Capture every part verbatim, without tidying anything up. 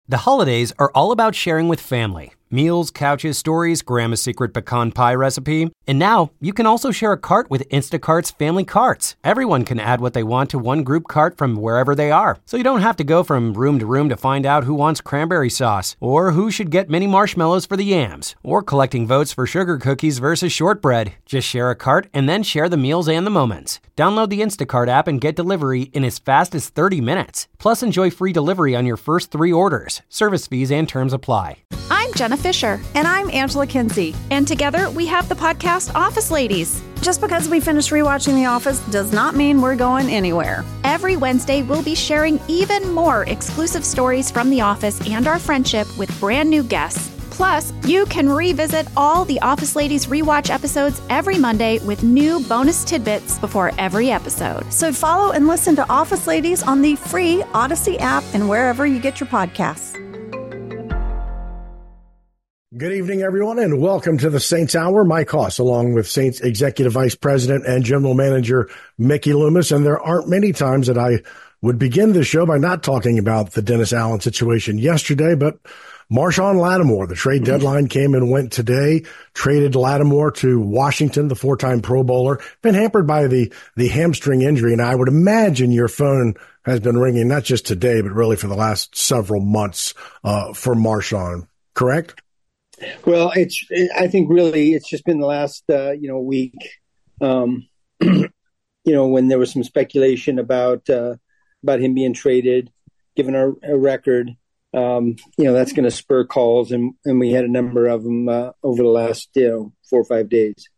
The holidays are all about sharing with family. Meals, couches, stories, Grandma's secret pecan pie recipe. And now, you can also share a cart with Instacart's Family Carts. Everyone can add what they want to one group cart from wherever they are. So you don't have to go from room to room to find out who wants cranberry sauce, or who should get mini marshmallows for the yams, or collecting votes for sugar cookies versus shortbread. Just share a cart and then share the meals and the moments. Download the Instacart app and get delivery in as fast as thirty minutes. Plus, enjoy free delivery on your first three orders. Service fees and terms apply. I'm Jenna Fisher. And I'm Angela Kinsey. And together we have the podcast Office Ladies. Just because we finished rewatching The Office does not mean we're going anywhere. Every Wednesday, we'll be sharing even more exclusive stories from The Office and our friendship with brand new guests. Plus, you can revisit all the Office Ladies rewatch episodes every Monday with new bonus tidbits before every episode. So follow and listen to Office Ladies on the free Odyssey app and wherever you get your podcasts. Good evening, everyone, and welcome to the Saints Hour. Mike Hoss, along with Saints Executive Vice President and General Manager Mickey Loomis. And there aren't many times that I would begin this show by not talking about the Dennis Allen situation yesterday, but Marshawn Lattimore, the trade deadline came and went today, traded Lattimore to Washington, the four-time Pro Bowler, been hampered by the, the hamstring injury. And I would imagine your phone has been ringing, not just today, but really for the last several months uh, for Marshawn, correct? Well, it's. I think really it's just been the last, uh, you know, week. Um, you know, when there was some speculation about uh, about him being traded, given our, our record, um, you know, that's going to spur calls, and, and we had a number of them uh, over the last, you know, four or five days.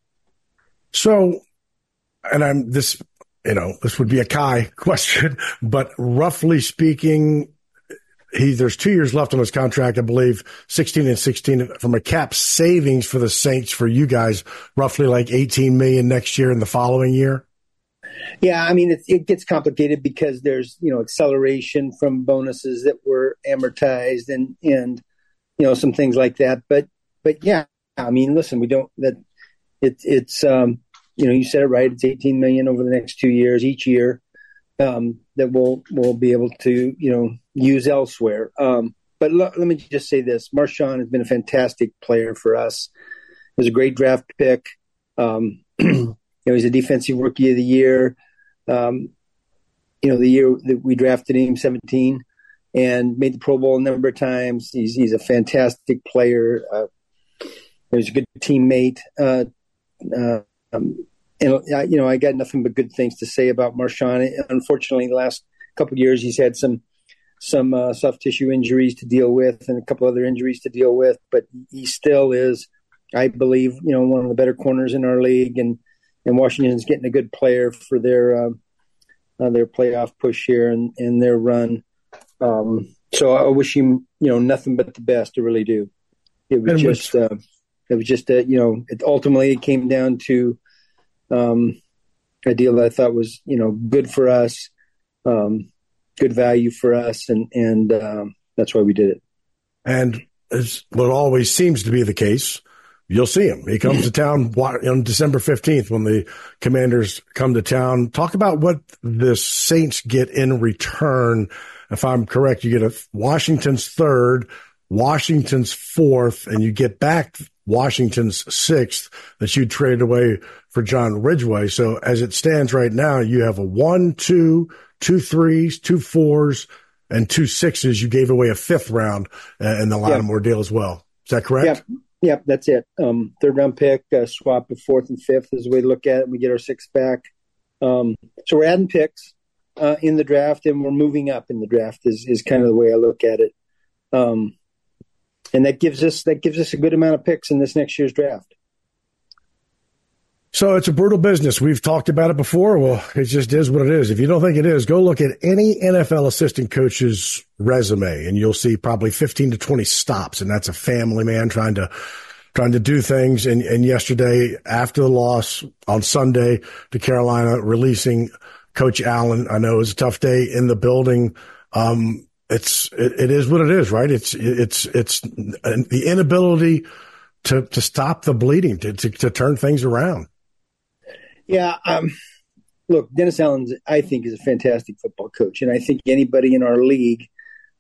So, and I'm this, you know, this would be a Kai question, but roughly speaking. He, there's two years left on his contract, I believe, sixteen and sixteen from a cap savings for the Saints for you guys, roughly like eighteen million next year and the following year. Yeah, I mean, it, it gets complicated because there's, you know, acceleration from bonuses that were amortized and, and, you know, some things like that. But, but yeah, I mean, listen, we don't, that it, it's, um, you know, you said it right. It's eighteen million over the next two years, each year. Um, that we'll, we'll be able to, you know, use elsewhere. Um, but l- let me just say this. Marshawn has been a fantastic player for us. He was a great draft pick. Um, you know, he's a defensive rookie of the year. Um, you know, the year that we drafted him, seventeen, and made the Pro Bowl a number of times. He's, he's a fantastic player. Uh, he's a good teammate. Uh, uh, um, And, you know, I got nothing but good things to say about Marshawn. Unfortunately, the last couple of years, he's had some some uh, soft tissue injuries to deal with and a couple other injuries to deal with. But he still is, I believe, you know, one of the better corners in our league. And, and Washington's getting a good player for their uh, uh, their playoff push here and, and their run. Um, so I wish him, you know, nothing but the best. I really do. It was and just, uh, it was just, uh, you know, it ultimately it came down to Um, a deal that I thought was, you know, good for us, um, good value for us, and and um, that's why we did it. And as what always seems to be the case, you'll see him. He comes to town on December fifteenth when the Commanders come to town. Talk about what the Saints get in return. If I'm correct, you get a Washington's third, Washington's fourth, and you get back Washington's sixth that you traded away for John Ridgeway. So as it stands right now, you have a one, two, two threes, two fours, and two sixes. You gave away a fifth round uh, in the Lattimore yep. deal as well. Is that correct? Yep, yep, that's it. Um, third round pick, uh, swap of fourth and fifth is the way to look at it. We get our sixth back. Um, so we're adding picks uh, in the draft, and we're moving up in the draft is, is kind of the way I look at it. Um, and that gives us that gives us a good amount of picks in this next year's draft. So it's a brutal business. We've talked about it before. Well, it just is what it is. If you don't think it is, go look at any N F L assistant coach's resume, and you'll see probably fifteen to twenty stops, and that's a family man trying to trying to do things. And, and yesterday, after the loss on Sunday to Carolina, releasing Coach Allen, I know it was a tough day in the building. Um, it's it, it is what it is, right? It's it's it's the inability to to stop the bleeding, to to, to turn things around. Yeah, um, look, Dennis Allen, I think, is a fantastic football coach, and I think anybody in our league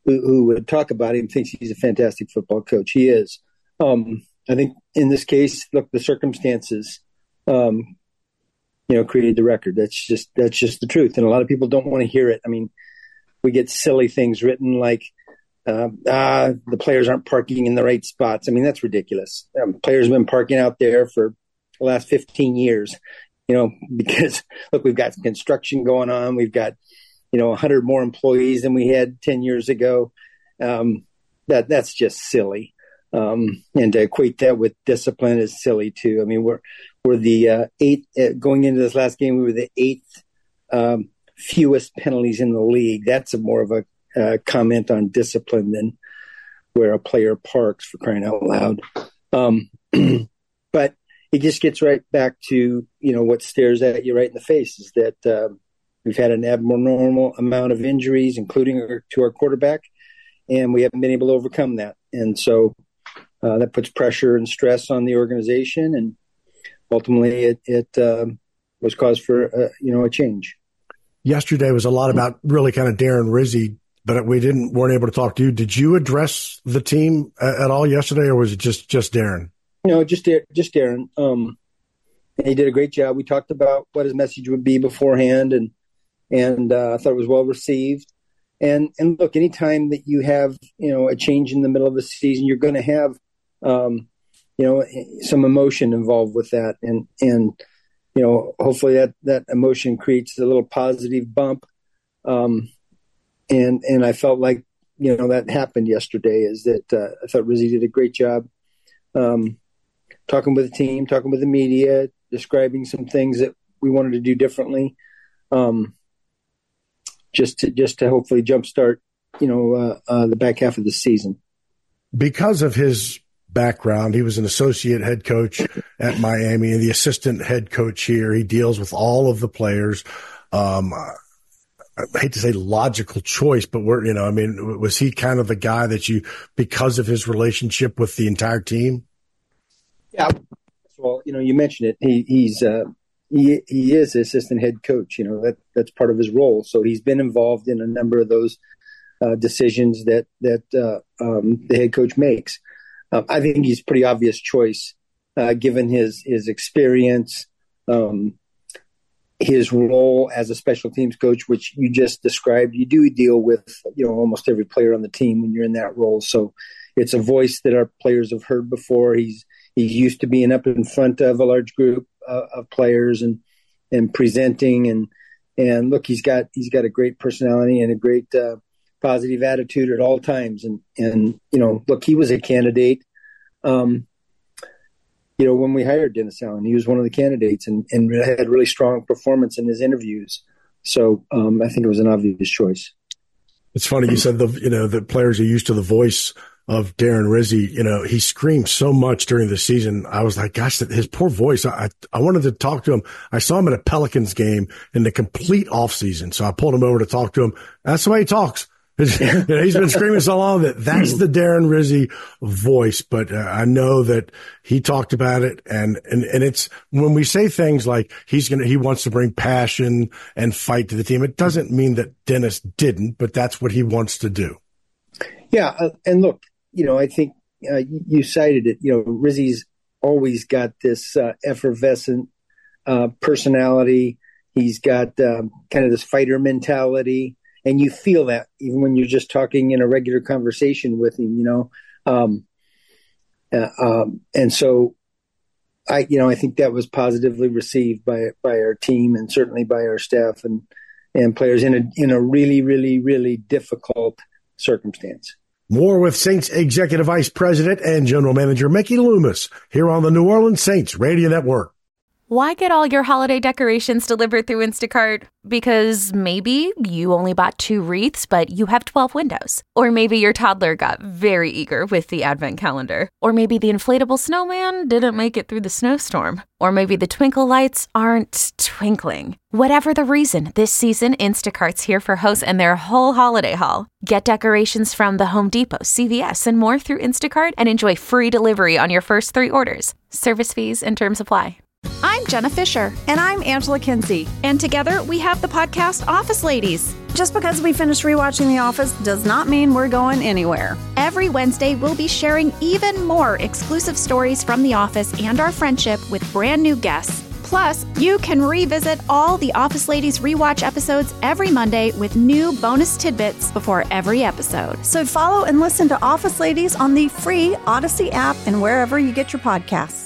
who, who would talk about him thinks he's a fantastic football coach. He is. Um, I think in this case, look, the circumstances, um, you know, created the record. That's just that's just the truth. And a lot of people don't want to hear it. I mean, we get silly things written like, uh, ah, the players aren't parking in the right spots. I mean, that's ridiculous. Um, players have been parking out there for the last fifteen years, you know, because, look, we've got construction going on. We've got, you know, one hundred more employees than we had ten years ago. Um, that That's just silly. Um, and to equate that with discipline is silly, too. I mean, we're we're the uh, eighth, uh, going into this last game, we were the eighth um, fewest penalties in the league. That's a more of a uh, comment on discipline than where a player parks, for crying out loud. Um, but it just gets right back to, you know, what stares at you right in the face is that uh, we've had an abnormal amount of injuries, including our, to our quarterback, and we haven't been able to overcome that. And so uh, that puts pressure and stress on the organization, and ultimately it, it um, was cause for, uh, you know, a change. Yesterday was a lot about really kind of Darren Rizzi, but we didn't weren't able to talk to you. Did you address the team at all yesterday, or was it just, just Darren? No, just just Darren. Um, he did a great job. We talked about what his message would be beforehand, and and uh, I thought it was well received. And and look, anytime that you have, you know, a change in the middle of the season, you're going to have um, you know, some emotion involved with that, and and you know, hopefully that that emotion creates a little positive bump. Um, and and I felt like, you know, that happened yesterday. Is that uh, I thought Rizzi did a great job. Um, talking with the team, talking with the media, describing some things that we wanted to do differently, um, just to just to hopefully jumpstart, you know, uh, uh, the back half of the season. Because of his background, he was an associate head coach at Miami and the assistant head coach here. He deals with all of the players. Um, I hate to say logical choice, but we're, you know, I mean, was he kind of the guy that you, because of his relationship with the entire team? Yeah. Well, you know, you mentioned it. He, he's, uh, he, he is assistant head coach. You know, that that's part of his role. So he's been involved in a number of those uh, decisions that, that uh, um, the head coach makes. Um, I think he's a pretty obvious choice, uh, given his, his experience, um, his role as a special teams coach, which you just described. You do deal with, you know, almost every player on the team when you're in that role. So it's a voice that our players have heard before. He's he's used to being up in front of a large group uh, of players and and presenting and and look, he's got he's got a great personality and a great uh, positive attitude at all times. And and you know, look, he was a candidate. Um, You know, when we hired Dennis Allen, he was one of the candidates and, and had really strong performance in his interviews. So um, I think it was an obvious choice. It's funny you said the you know the players are used to the voice of Darren Rizzi. You know, he screamed so much during the season. I was like, gosh, his poor voice. I I wanted to talk to him. I saw him at a Pelicans game in the complete off season, so I pulled him over to talk to him. That's the way he talks. You know, he's been screaming so long that that's the Darren Rizzi voice. But uh, I know that he talked about it, and, and, and it's when we say things like he's gonna he wants to bring passion and fight to the team. It doesn't mean that Dennis didn't, but that's what he wants to do. Yeah, uh, and look, you know, I think uh, you cited it. You know, Rizzi's always got this uh, effervescent uh, personality. He's got um, kind of this fighter mentality. And you feel that even when you're just talking in a regular conversation with him, you know. Um, uh, um, and so, I, you know, I think that was positively received by by our team and certainly by our staff and and players in a in a really, really, really difficult circumstance. More with Saints Executive Vice President and General Manager Mickey Loomis here on the New Orleans Saints Radio Network. Why get all your holiday decorations delivered through Instacart? Because maybe you only bought two wreaths, but you have twelve windows. Or maybe your toddler got very eager with the advent calendar. Or maybe the inflatable snowman didn't make it through the snowstorm. Or maybe the twinkle lights aren't twinkling. Whatever the reason, this season, Instacart's here for hosts and their whole holiday haul. Get decorations from the Home Depot, C V S, and more through Instacart and enjoy free delivery on your first three orders. Service fees and terms apply. I'm Jenna Fisher. And I'm Angela Kinsey. And together we have the podcast Office Ladies. Just because we finished rewatching The Office does not mean we're going anywhere. Every Wednesday, we'll be sharing even more exclusive stories from The Office and our friendship with brand new guests. Plus, you can revisit all the Office Ladies rewatch episodes every Monday with new bonus tidbits before every episode. So follow and listen to Office Ladies on the free Odyssey app and wherever you get your podcasts.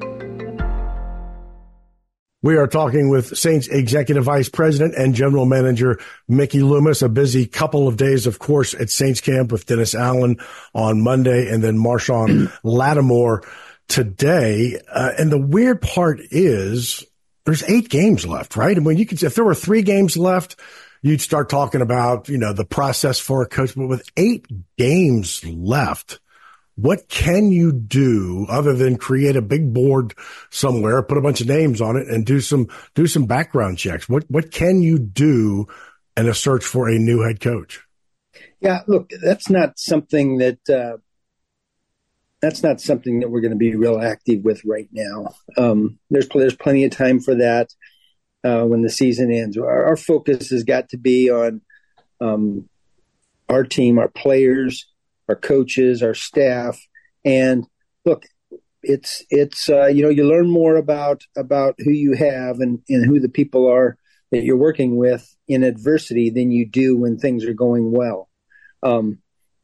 We are talking with Saints Executive Vice President and General Manager Mickey Loomis. A busy couple of days, of course, at Saints Camp with Dennis Allen on Monday and then Marshawn Lattimore today. Uh, and the weird part is there's eight games left, right? I mean, you could, if there were three games left, you'd start talking about, you know, the process for a coach. But with eight games left, what can you do other than create a big board somewhere, put a bunch of names on it, and do some do some background checks? What what can you do in a search for a new head coach? Yeah, look, that's not something that uh, that's not something that we're going to be real active with right now. Um, there's there's plenty of time for that uh, when the season ends. Our, our focus has got to be on um, our team, our players, our coaches, our staff. And look, it's, it's, uh, you know, you learn more about, about who you have and, and who the people are that you're working with in adversity than you do when things are going well. Um,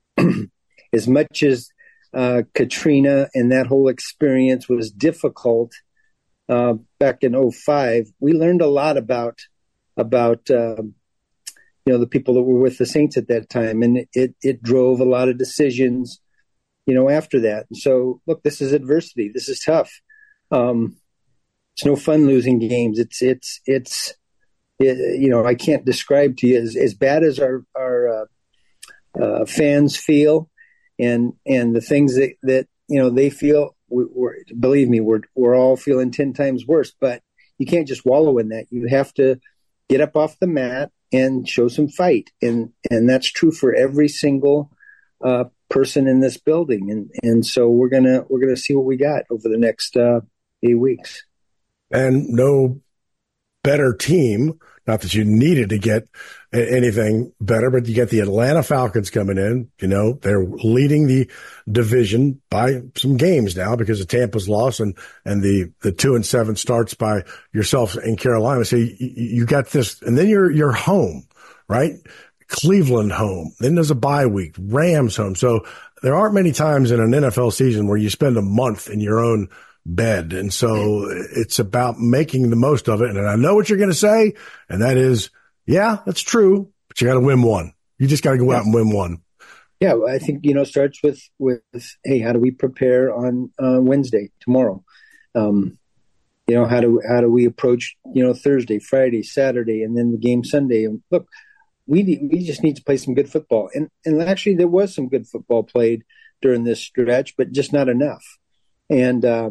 as much as uh, Katrina and that whole experience was difficult uh, back in oh five, we learned a lot about, about, uh, you know, the people that were with the Saints at that time. And it, it drove a lot of decisions, you know, after that. And so, look, this is adversity. This is tough. Um, it's no fun losing games. It's, it's, it's, it, you know, I can't describe to you as, as bad as our, our uh, uh, fans feel and, and the things that, that, you know, they feel, we, we're, believe me, we're, we're all feeling ten times worse, but you can't just wallow in that. You have to get up off the mat and show some fight. And, and that's true for every single uh, person in this building. And, and so we're going to, we're going to see what we got over the next uh, eight weeks. And no better team, not that you needed to get anything better, but you get the Atlanta Falcons coming in. You know, they're leading the division by some games now because of Tampa's loss and, and the, the two and seven starts by yourself in Carolina. So you, you got this, and then you're, you're home, right? Cleveland home. Then there's a bye week, Rams home. So there aren't many times in an N F L season where you spend a month in your own bed. And so it's about making the most of it. And I know what you're going to say, and that is, yeah, that's true, but you got to win one. You just got to go out and win one. Yeah, I think, you know, starts with, with hey, how do we prepare on uh, Wednesday, tomorrow? Um, you know, how do how do we approach, you know, Thursday, Friday, Saturday, and then the game Sunday? And look, we we just need to play some good football. And and actually, there was some good football played during this stretch, but just not enough. And uh,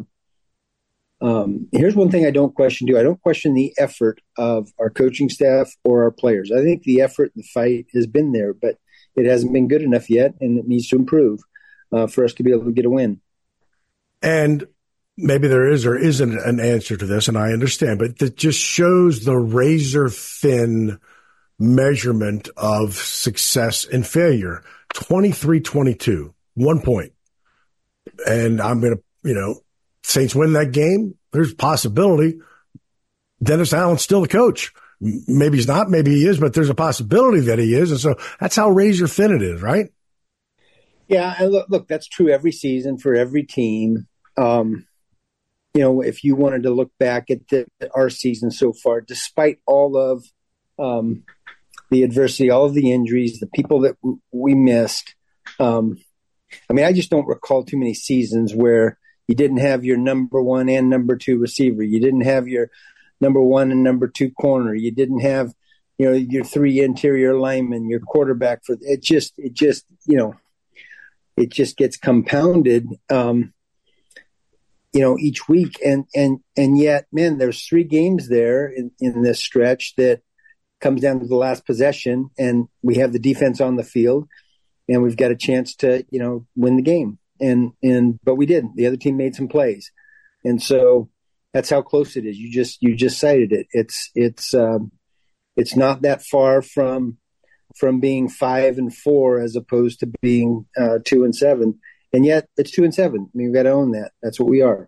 um, here's one thing I don't question too. I don't question the effort of our coaching staff or our players. I think the effort and the fight has been there, but it hasn't been good enough yet, and it needs to improve uh, for us to be able to get a win. And maybe there is or isn't an answer to this, and I understand, but it just shows the razor-thin measurement of success and failure. twenty-three twenty-two, one point. And I'm going to, you know, Saints win that game. There's a possibility Dennis Allen's still the coach. Maybe he's not, maybe he is, but there's a possibility that he is. And so that's how razor thin it is, right? Yeah. And look, look, that's true every season for every team. Um, you know, if you wanted to look back at the, our season so far, despite all of um, the adversity, all of the injuries, the people that w- we missed, um, I mean, I just don't recall too many seasons where you didn't have your number one and number two receiver. You didn't have your number one and number two corner. You didn't have, you know, your three interior linemen, your quarterback. For it just, it just, you know, it just gets compounded, um, you know, each week. And, and, and yet, man, there's three games there in, in this stretch that comes down to the last possession, and we have the defense on the field, and we've got a chance to, you know, win the game. And, and, but we didn't. The other team made some plays. And so, that's how close it is. You just you just cited it. It's it's um, it's not that far from from being five and four as opposed to being uh, two and seven, and yet it's two and seven. I mean, we've got to own that. That's what we are.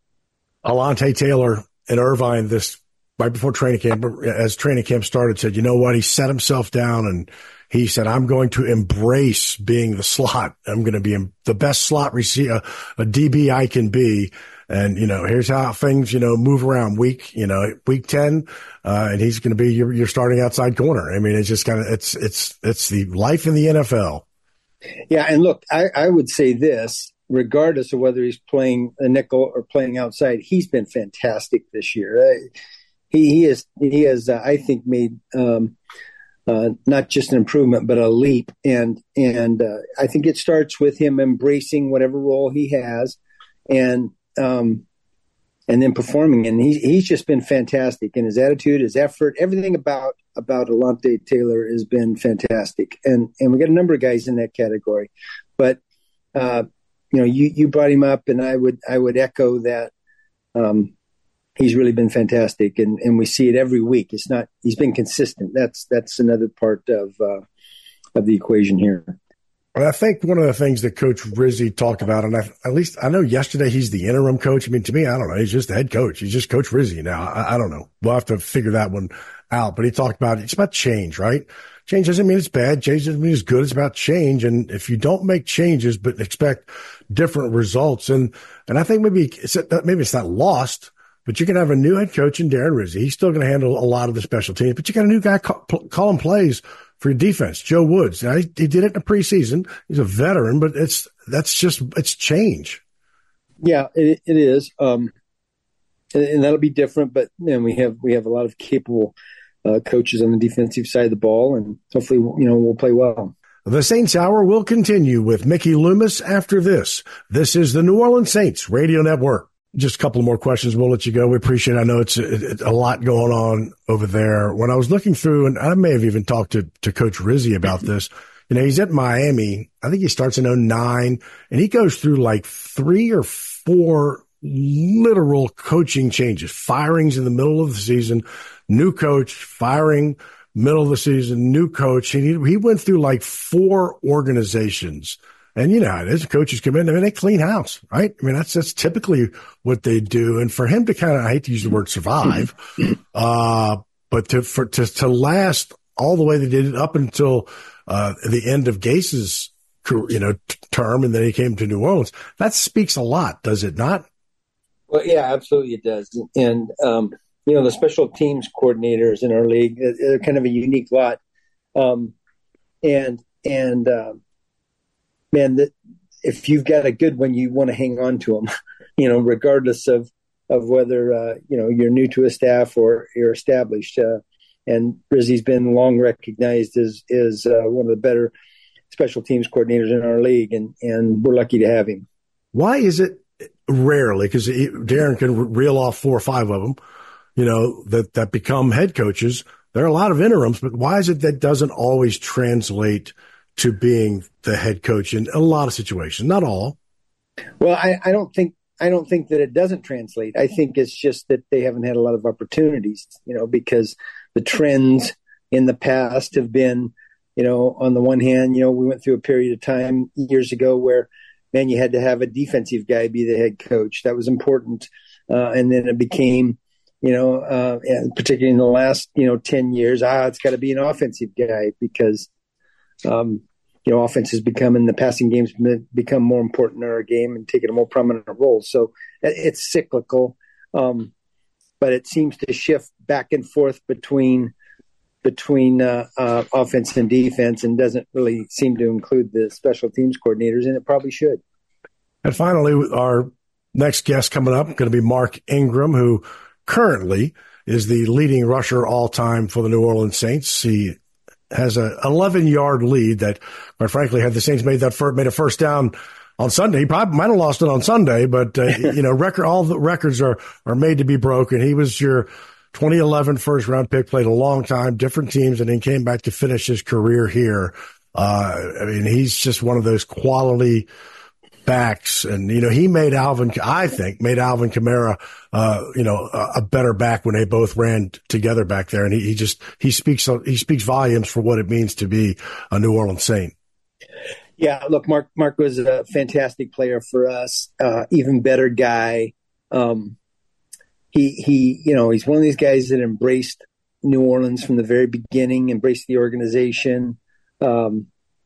Alontae Taylor in Irvine this right before training camp, as training camp started, said, you know what? He set himself down and he said, I'm going to embrace being the slot. I'm going to be the best slot receiver, a D B I can be. And, you know, here's how things, you know, move around week, you know, week ten, uh, and he's going to be your, your starting outside corner. I mean, it's just kind of, it's, it's, it's the life in the N F L. Yeah. And look, I, I would say this, regardless of whether he's playing a nickel or playing outside, he's been fantastic this year. Uh, he, he is, he has, uh, I think made, um, uh, not just an improvement, but a leap. And, and, uh, I think it starts with him embracing whatever role he has and, um, and then performing. And he, he's just been fantastic in his attitude, his effort, everything about, about Alontae Taylor has been fantastic. And, and we got a number of guys in that category, but, uh, you know, you, you brought him up, and I would I would echo that. Um, he's really been fantastic, and, and we see it every week. It's not he's been consistent. That's that's another part of uh, of the equation here. Well, I think one of the things that Coach Rizzi talked about, and I, at least I know yesterday he's the interim coach. I mean, to me, I don't know. He's just the head coach. He's just Coach Rizzi now. I, I don't know. We'll have to figure that one out. But he talked about it's about change, right? Change doesn't mean it's bad. Change doesn't mean it's good. It's about change. And if you don't make changes but expect different results, and and I think maybe it's maybe it's not lost, but you can have a new head coach in Darren Rizzi. He's still going to handle a lot of the special teams, but you got a new guy call, calling plays for your defense, Joe Woods. Now, he, he did it in the preseason. He's a veteran, but it's that's just it's change. Yeah, it, it is, um, and, and that'll be different. But man, we have we have a lot of capable Uh, coaches on the defensive side of the ball, and hopefully, you know, we'll play well. The Saints Hour will continue with Mickey Loomis after this. This is the New Orleans Saints Radio Network. Just a couple of more questions. We'll let you go. We appreciate it. I know it's a, it's a lot going on over there. When I was looking through, and I may have even talked to, to Coach Rizzi about this, you know, he's at Miami. I think he starts in oh nine, and he goes through like three or four literal coaching changes, firings in the middle of the season, new coach, firing, middle of the season, new coach. He, he went through like four organizations. And, you know, as coaches come in, I mean, they clean house, right? I mean, that's that's typically what they do. And for him to kind of, I hate to use the word survive, uh, but to for to, to last all the way they did it up until uh, the end of Gase's, you know, t- term, and then he came to New Orleans, that speaks a lot, does it not? Well, yeah, absolutely it does. And, um, you know, the special teams coordinators in our league, they're kind of a unique lot. Um, and, and uh, man, the, if you've got a good one, you want to hang on to them, you know, regardless of, of whether, uh, you know, you're new to a staff or you're established. Uh, and Rizzi's been long recognized as, as uh, one of the better special teams coordinators in our league, and, and we're lucky to have him. Why is it rarely, because Darren can reel off four or five of them, you know, that, that become head coaches? There are a lot of interims, but why is it that doesn't always translate to being the head coach in a lot of situations? Not all. Well, I, I don't think I don't think that it doesn't translate. I think it's just that they haven't had a lot of opportunities, you know, because the trends in the past have been, you know, on the one hand, you know, we went through a period of time years ago where, man, you had to have a defensive guy be the head coach. That was important. Uh, and then it became, you know, uh, and particularly in the last, you know, ten years, ah, it's got to be an offensive guy because, um, you know, offense has become, in the passing games, become more important in our game and taken a more prominent role. So it's cyclical, um, but it seems to shift back and forth between between uh, uh, offense and defense, and doesn't really seem to include the special teams coordinators, and it probably should. And finally, our next guest coming up, going to be Mark Ingram, who currently is the leading rusher all time for the New Orleans Saints. He has an eleven-yard lead that, quite frankly, had the Saints made that first, made a first down on Sunday. He probably might have lost it on Sunday, but uh, you know, record all the records are are made to be broken. He was your twenty eleven first round pick, played a long time, different teams, and then came back to finish his career here. Uh, I mean, he's just one of those quality backs. And, you know, he made Alvin, I think, made Alvin Kamara, uh, you know, a, a better back when they both ran together back there. And he, he just, he speaks, he speaks volumes for what it means to be a New Orleans Saint. Yeah, look, Mark, Mark was a fantastic player for us, uh, even better guy. Um, he, he, you know, he's one of these guys that embraced New Orleans from the very beginning, embraced the organization, um,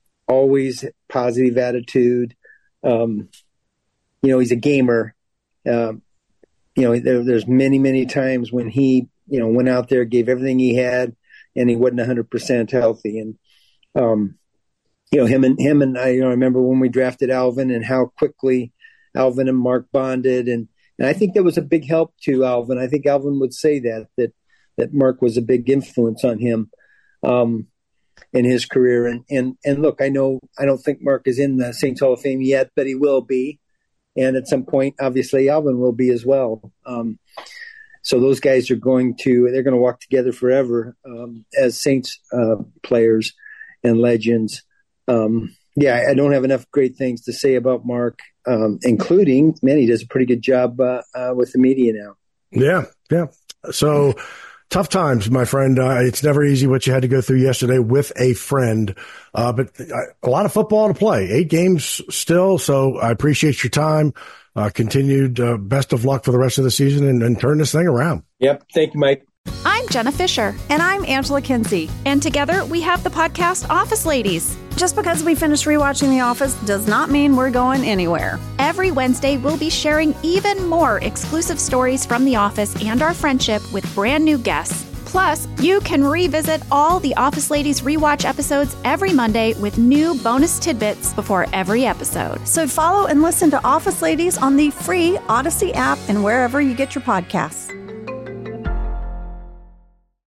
always positive attitude. Um, you know, he's a gamer. Um, you know, there, there's many, many times when he, you know, went out there, gave everything he had, and he wasn't one hundred percent healthy. And, um, you know, him and him and I, you know, I remember when we drafted Alvin and how quickly Alvin and Mark bonded. And, and I think that was a big help to Alvin. I think Alvin would say that, that, that Mark was a big influence on him, um, in his career. And, and, and look, I know, I don't think Mark is in the Saints Hall of Fame yet, but he will be. And at some point, obviously Alvin will be as well. Um, so those guys are going to, they're going to walk together forever, um, as Saints, uh, players and legends. Um, yeah, I don't have enough great things to say about Mark, um, including, man, he does a pretty good job, uh, uh with the media now. Yeah. Yeah. So, tough times, my friend. Uh, it's never easy what you had to go through yesterday with a friend, uh, but a lot of football to play. Eight games still, so I appreciate your time. Uh, continued uh, best of luck for the rest of the season and, and turn this thing around. Yep. Thank you, Mike. I'm Jenna Fisher. And I'm Angela Kinsey. And together we have the podcast Office Ladies. Just because we finished rewatching The Office does not mean we're going anywhere. Every Wednesday, we'll be sharing even more exclusive stories from The Office and our friendship with brand new guests. Plus, you can revisit all the Office Ladies rewatch episodes every Monday with new bonus tidbits before every episode. So follow and listen to Office Ladies on the free Odyssey app and wherever you get your podcasts.